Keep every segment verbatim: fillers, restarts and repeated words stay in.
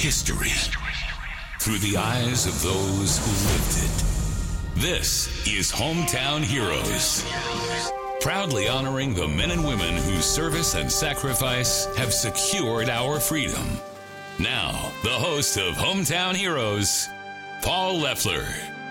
history through the eyes of those who lived it. This is Hometown Heroes, proudly honoring the men and women whose service and sacrifice have secured our freedom. Now, the host of Hometown Heroes, Paul Leffler.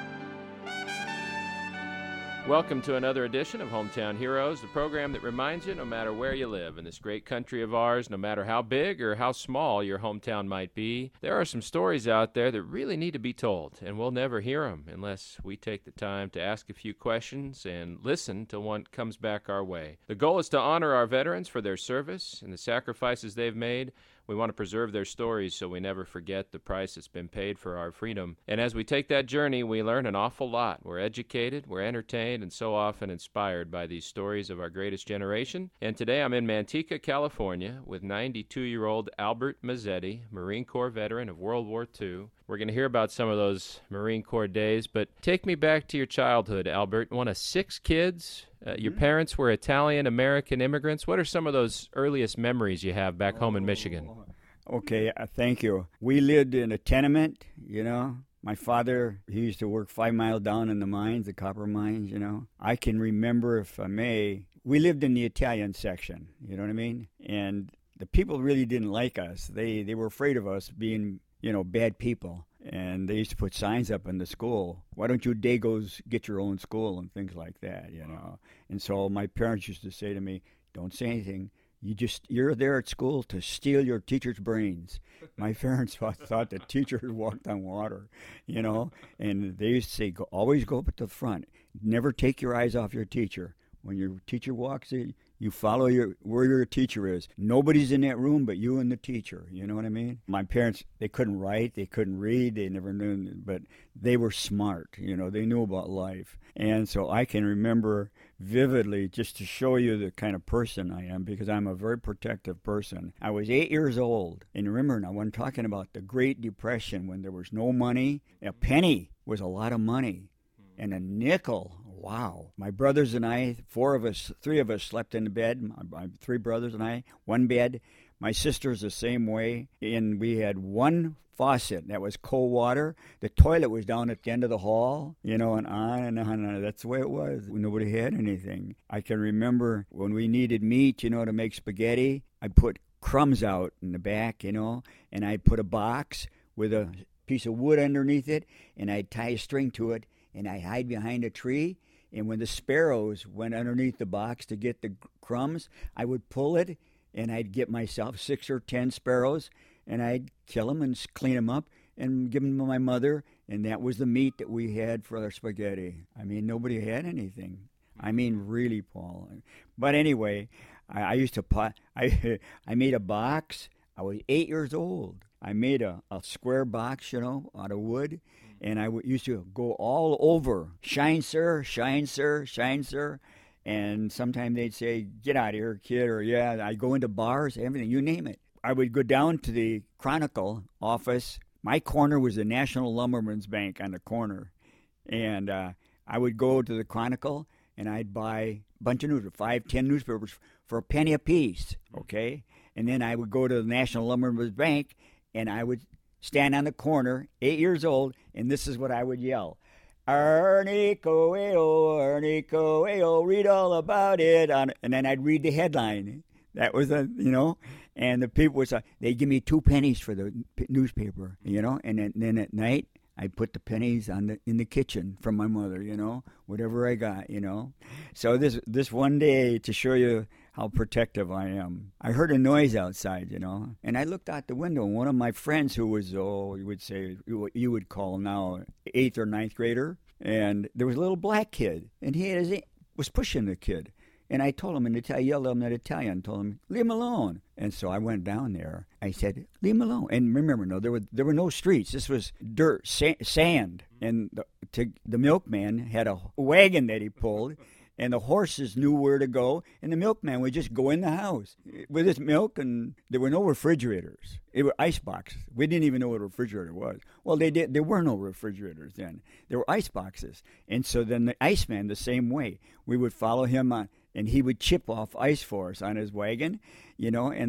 Welcome to another edition of Hometown Heroes, the program that reminds you no matter where you live in this great country of ours, no matter how big or how small your hometown might be, there are some stories out there that really need to be told, and we'll never hear them unless we take the time to ask a few questions and listen till one comes back our way. The goal is to honor our veterans for their service and the sacrifices they've made. We want to preserve their stories so we never forget the price that's been paid for our freedom. And as we take that journey, we learn an awful lot. We're educated, we're entertained, and so often inspired by these stories of our greatest generation. And today I'm in Manteca, California, with ninety-two-year-old Albert Mazzetti, Marine Corps veteran of World War Two. We're going to hear about some of those Marine Corps days, but take me back to your childhood, Albert. One of six kids. Uh, your Mm-hmm. parents were Italian-American immigrants. What are some of those earliest memories you have back home in Michigan? Okay, uh, thank you. We lived in a tenement, you know. My father, he used to work five miles down in the mines, the copper mines, you know. I can remember, if I may, we lived in the Italian section, you know what I mean? And the people really didn't like us. They they were afraid of us being, you know, bad people. And they used to put signs up in the school. Why don't you Dagos get your own school and things like that, you know? And so my parents used to say to me, don't say anything. You just, you're there at school to steal your teacher's brains. My parents thought, thought that teachers walked on water, you know? And they used to say, go, always go up at the front. Never take your eyes off your teacher. When your teacher walks in, you follow your where your teacher is. Nobody's in that room but you and the teacher. You know what I mean? My parents, they couldn't write, they couldn't read, they never knew, but they were smart. You know, they knew about life. And so I can remember vividly, just to show you the kind of person I am, because I'm a very protective person. I was eight years old. And remember now, I'm talking about the Great Depression when there was no money. A penny was a lot of money. And a nickel, wow. My brothers and I, four of us, three of us slept in the bed. My, my three brothers and I, one bed. My sister's the same way. And we had one faucet that was cold water. The toilet was down at the end of the hall, you know, and on and on. And that's the way it was. Nobody had anything. I can remember when we needed meat, you know, to make spaghetti, I'd put crumbs out in the back, you know, and I'd put a box with a piece of wood underneath it, and I'd tie a string to it, and I'd hide behind a tree, and when the sparrows went underneath the box to get the crumbs, I would pull it, and I'd get myself six or ten sparrows, and I'd kill them and clean them up and give them to my mother, and that was the meat that we had for our spaghetti. I mean, nobody had anything. I mean, really, Paul. But anyway, I, I used to pot. I I made a box. I was eight years old. I made a, a square box, you know, out of wood. And I w- used to go all over, shine, sir, shine, sir, shine, sir. And sometimes they'd say, get out of here, kid, or yeah, I'd go into bars, everything, you name it. I would go down to the Chronicle office. My corner was the National Lumberman's Bank on the corner. And uh, I would go to the Chronicle, and I'd buy a bunch of newspapers, five, ten newspapers for a penny apiece, okay? And then I would go to the National Lumberman's Bank, and I would stand on the corner, eight years old, and this is what I would yell. Ernie Coelho, Ernie Coelho, read all about it. And then I'd read the headline. That was, a, you know, and the people would say, they'd give me two pennies for the newspaper, you know, and then, then at night, I'd put the pennies on the in the kitchen from my mother, you know, whatever I got, you know. So this this one day, to show you how protective I am, I heard a noise outside, you know, and I looked out the window, and one of my friends who was, oh, you would say, you would call now eighth or ninth grader, and there was a little black kid, and he had his, was pushing the kid. And I told him in Italian, I yelled at him in Italian, told him, leave him alone. And so I went down there. I said, leave him alone. And remember, no, there were there were no streets. This was dirt, sa- sand. And the, to, the milkman had a wagon that he pulled, and the horses knew where to go, and the milkman would just go in the house with his milk, and there were no refrigerators. It were ice boxes. We didn't even know what a refrigerator was. Well, they did. There were no refrigerators then. There were ice boxes. And so then the iceman, the same way, we would follow him on, and he would chip off ice for us on his wagon, you know, and the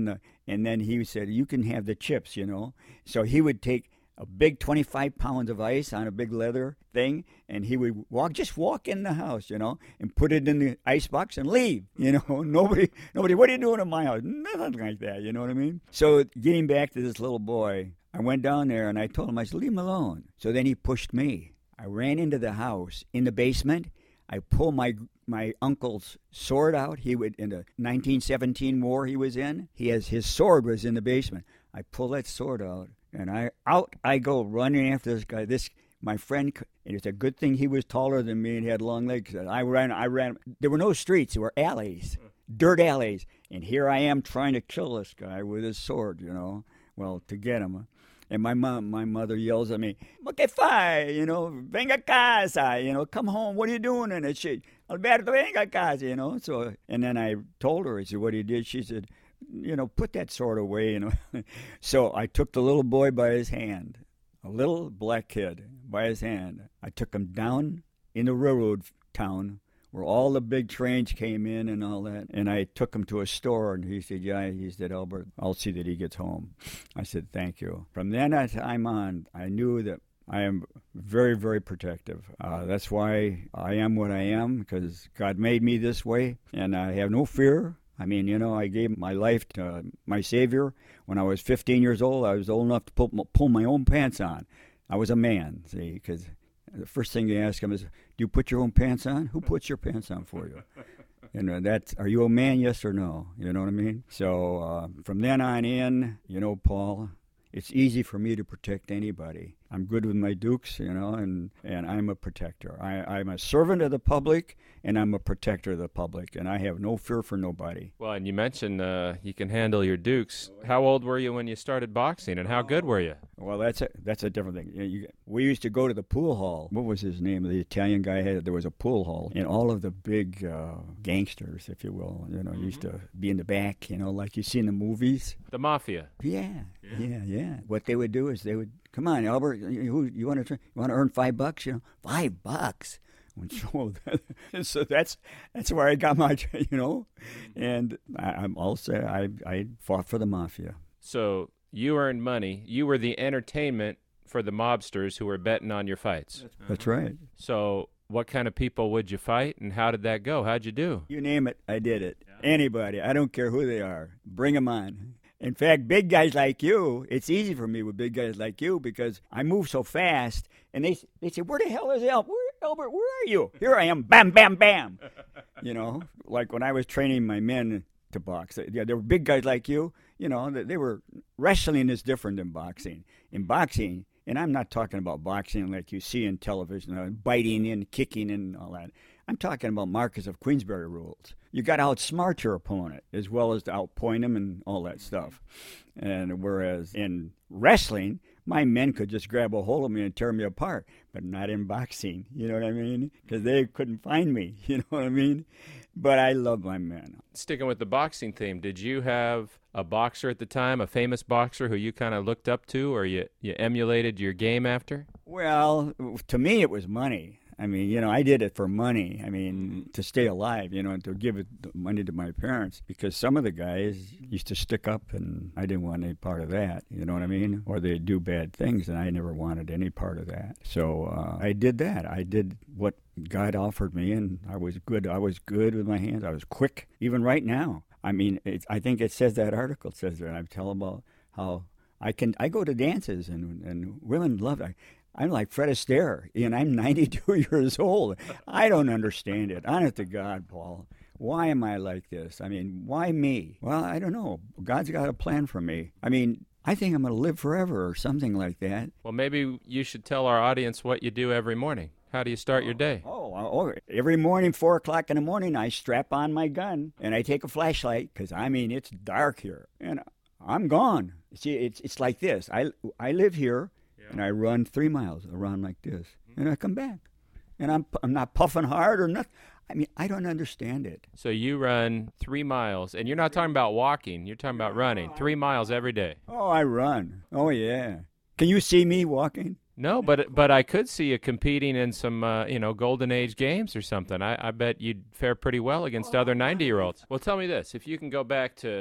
And then he said, you can have the chips, you know. So he would take a big twenty-five pounds of ice on a big leather thing, and he would walk, just walk in the house, you know, and put it in the ice box and leave, you know. Nobody, nobody, what are you doing in my house? Nothing like that, you know what I mean? So getting back to this little boy, I went down there and I told him, I said, leave him alone. So then he pushed me. I ran into the house in the basement. I pulled my my uncle's sword out. He would in the nineteen seventeen war he was in. He has his sword was in the basement. I pulled that sword out, and I out I go running after this guy. This my friend. And it's a good thing he was taller than me and had long legs. I ran. I ran. There were no streets. There were alleys, dirt alleys. And here I am trying to kill this guy with his sword. You know, well to get him. And my mom, my mother yells at me, "Que fai? You know, venga a casa. You know, come home. What are you doing?" And she, Alberto, venga a casa. You know. So, and then I told her, I said, what he did. She said, you know, put that sword away. You know. So I took the little boy by his hand, a little black kid by his hand. I took him down in the railroad town where all the big trains came in and all that. And I took him to a store, and he said, yeah, he said, Albert, I'll see that he gets home. I said, thank you. From then time on, I knew that I am very, very protective. Uh, that's why I am what I am, because God made me this way, and I have no fear. I mean, you know, I gave my life to my Savior. When I was fifteen years old, I was old enough to pull, pull my own pants on. I was a man, see, because the first thing they ask him is, do you put your own pants on? Who puts your pants on for you? You know, that's, are you a man, yes or no? You know what I mean? So uh, from then on in, you know, Paul, it's easy for me to protect anybody. I'm good with my dukes, you know, and, and I'm a protector. I, I'm a servant of the public, and I'm a protector of the public, and I have no fear for nobody. Well, and you mentioned uh, you can handle your dukes. How old were you when you started boxing, and how good were you? Well, that's a, that's a different thing. You, you, we used to go to the pool hall. What was his name? The Italian guy had, there was a pool hall, and all of the big uh, gangsters, if you will, you know, mm-hmm. used to be in the back, you know, like you see in the movies. The mafia. Yeah, yeah, yeah. yeah. What they would do is they would, come on, Albert, you, you want to you want to earn five bucks? You know, five bucks. So, so that's that's where I got my, you know, and I, I'm also I I fought for the mafia. So you earned money. You were the entertainment for the mobsters who were betting on your fights. That's right. So what kind of people would you fight, and how did that go? How'd you do? You name it, I did it. Yeah. Anybody, I don't care who they are, bring them on. In fact, big guys like you, it's easy for me with big guys like you because I move so fast, and they they say, where the hell is Albert? Where, Albert, where are you? Here I am, bam, bam, bam. You know, like when I was training my men to box, yeah, there were big guys like you, you know, they were, wrestling is different than boxing. In boxing, and I'm not talking about boxing like you see in television, uh, biting and kicking and all that. I'm talking about Marquess of Queensberry rules. You got to outsmart your opponent as well as to outpoint him and all that stuff. And whereas in wrestling, my men could just grab a hold of me and tear me apart, but not in boxing. You know what I mean? Because they couldn't find me. You know what I mean? But I love my men. Sticking with the boxing theme, did you have a boxer at the time, a famous boxer who you kind of looked up to or you, you emulated your game after? Well, to me it was money. I mean, you know, I did it for money. I mean, to stay alive, you know, and to give it money to my parents because some of the guys used to stick up and I didn't want any part of that, you know what I mean? Or they'd do bad things and I never wanted any part of that. So uh, I did that. I did what God offered me and I was good. I was good with my hands. I was quick, even right now. I mean, it, I think it says that article says that. I tell about how I can, I go to dances and, and women love it. I'm like Fred Astaire, and I'm ninety-two years old. I don't understand it. Honest to God, Paul. Why am I like this? I mean, why me? Well, I don't know. God's got a plan for me. I mean, I think I'm going to live forever or something like that. Well, maybe you should tell our audience what you do every morning. How do you start oh, your day? Oh, oh, every morning, four o'clock in the morning, I strap on my gun, and I take a flashlight, because, I mean, it's dark here, and I'm gone. See, it's it's like this. I, I live here. And I run three miles around like this, and I come back. And I'm I'm not puffing hard or nothing. I mean, I don't understand it. So you run three miles, and you're not talking about walking. You're talking about running. Three miles every day. Oh, I run. Oh, yeah. Can you see me walking? No, but but I could see you competing in some, uh, you know, Golden Age games or something. I, I bet you'd fare pretty well against other ninety-year-olds. Well, tell me this. If you can go back to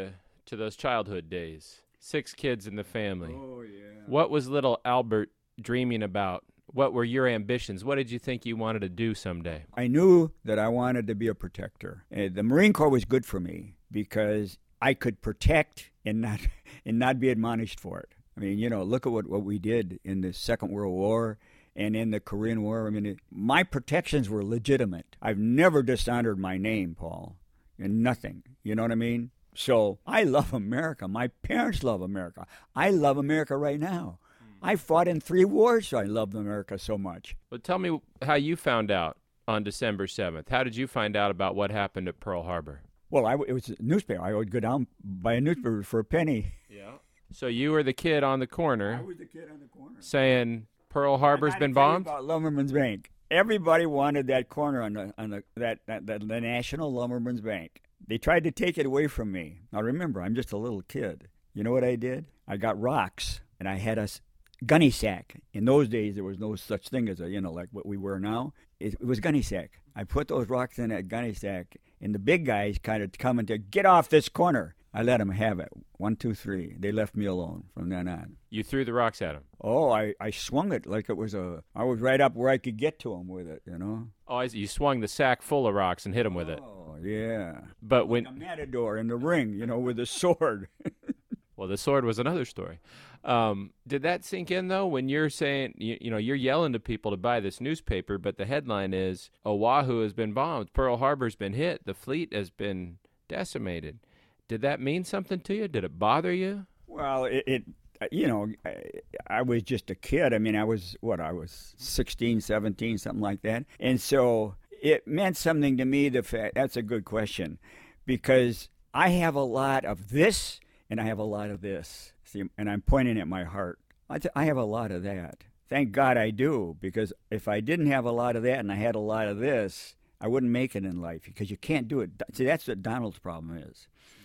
to those childhood days. Six kids in the family. Oh, yeah. What was little Albert dreaming about? What were your ambitions? What did you think you wanted to do someday? I knew that I wanted to be a protector. And the Marine Corps was good for me because I could protect and not and not be admonished for it. I mean, you know, look at what, what we did in the Second World War and in the Korean War. I mean, it, my protections were legitimate. I've never dishonored my name, Paul, and nothing. You know what I mean? So I love America. My parents love America. I love America right now. I fought in three wars, so I love America so much. Well, tell me how you found out on December seventh. How did you find out about what happened at Pearl Harbor? Well, I, it was a newspaper. I would go down buy a newspaper for a penny. Yeah. So you were the kid on the corner. I was the kid on the corner. Saying Pearl Harbor's been bombed? About Lumberman's Bank. Everybody wanted that corner on the on the that, that, that the National Lumberman's Bank. They tried to take it away from me. Now remember, I'm just a little kid. You know what I did? I got rocks and I had a gunny sack. In those days, there was no such thing as a, you know, like what we wear now. It, it was gunny sack. I put those rocks in that gunny sack, and the big guys kind of coming to get off this corner. I let them have it. One, two, three. They left me alone from then on. You threw the rocks at them? Oh, I, I swung it like it was a... I was right up where I could get to them with it, you know? Oh, I see. You swung the sack full of rocks and hit them with it. Oh, yeah. But when... Like a matador in the ring, you know, with a sword. Well, the sword was another story. Um, did that sink in, though, when you're saying, you, you know, you're yelling to people to buy this newspaper, but the headline is, Oahu has been bombed, Pearl Harbor's been hit, the fleet has been decimated. Did that mean something to you? Did it bother you? Well, it, it you know, I, I was just a kid. I mean, I was, what, I was sixteen, seventeen, something like that. And so it meant something to me, the fact, that's a good question, because I have a lot of this and I have a lot of this. See, and I'm pointing at my heart. I, th- I have a lot of that. Thank God I do, because if I didn't have a lot of that and I had a lot of this, I wouldn't make it in life, because you can't do it. See, that's what Donald's problem is.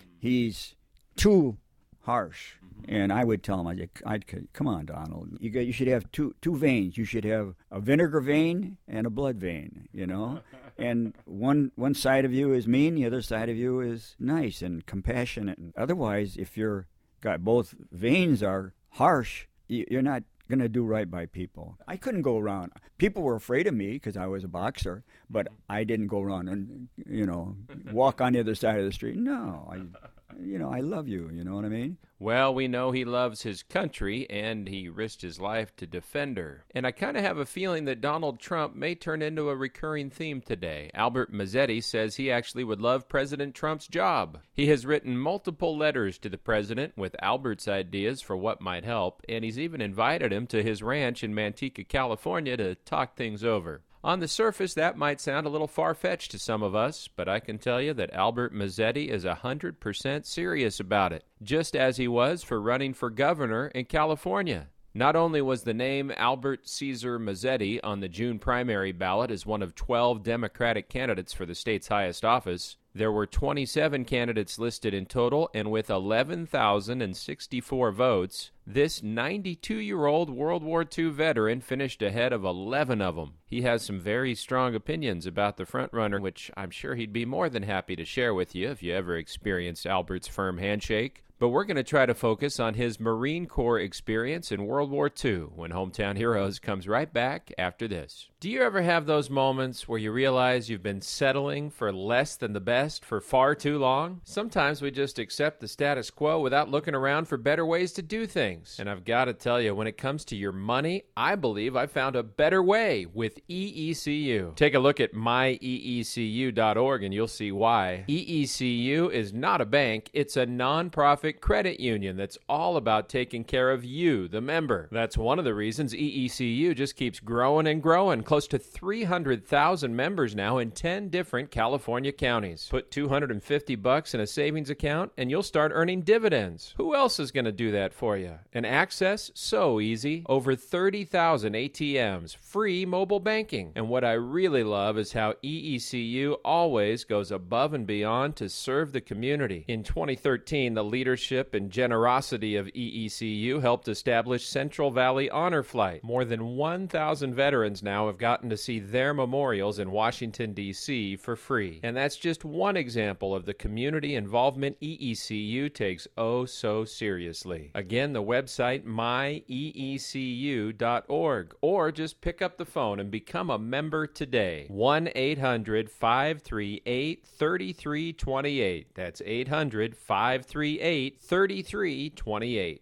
He's too harsh. And I would tell him, I'd, I'd come on, Donald. You got, you should have two two veins. You should have a vinegar vein and a blood vein, you know? And one one side of you is mean, the other side of you is nice and compassionate. Otherwise, if you're got both veins are harsh, you're not going to do right by people. I couldn't go around. People were afraid of me because I was a boxer, but I didn't go around and, you know, walk on the other side of the street. No, I, you know, I love you. You know what I mean? Well, we know he loves his country, and he risked his life to defend her. And I kind of have a feeling that Donald Trump may turn into a recurring theme today. Albert Mazzetti says he actually would love President Trump's job. He has written multiple letters to the president with Albert's ideas for what might help, and he's even invited him to his ranch in Manteca, California to talk things over. On the surface, that might sound a little far-fetched to some of us, but I can tell you that Albert Mazzetti is one hundred percent serious about it, just as he was for running for governor in California. Not only was the name Albert Caesar Mazzetti on the June primary ballot as one of twelve Democratic candidates for the state's highest office, there were twenty-seven candidates listed in total, and with eleven thousand sixty-four votes, this ninety-two-year-old World War Two veteran finished ahead of eleven of them. He has some very strong opinions about the frontrunner, which I'm sure he'd be more than happy to share with you if you ever experienced Albert's firm handshake. But we're going to try to focus on his Marine Corps experience in World War Two when Hometown Heroes comes right back after this. Do you ever have those moments where you realize you've been settling for less than the best for far too long? Sometimes we just accept the status quo without looking around for better ways to do things. And I've got to tell you, when it comes to your money, I believe I found a better way with E E C U. Take a look at my E E C U dot org and you'll see why. E E C U is not a bank, it's a non-profit credit union that's all about taking care of you, the member. That's one of the reasons E E C U just keeps growing and growing. Close to three hundred thousand members now in ten different California counties. Put two hundred fifty bucks in a savings account and you'll start earning dividends. Who else is going to do that for you? And access? So easy. Over thirty thousand A T Ms. Free mobile banking. And what I really love is how E E C U always goes above and beyond to serve the community. In twenty thirteen, the leadership and generosity of E E C U helped establish Central Valley Honor Flight. More than one thousand veterans now have gotten to see their memorials in Washington, D C for free. And that's just one example of the community involvement E E C U takes oh so seriously. Again, the website my e e c u dot org, or just pick up the phone and become a member today. one eight hundred five three eight three three two eight. That's eight hundred five three eight three three two eight.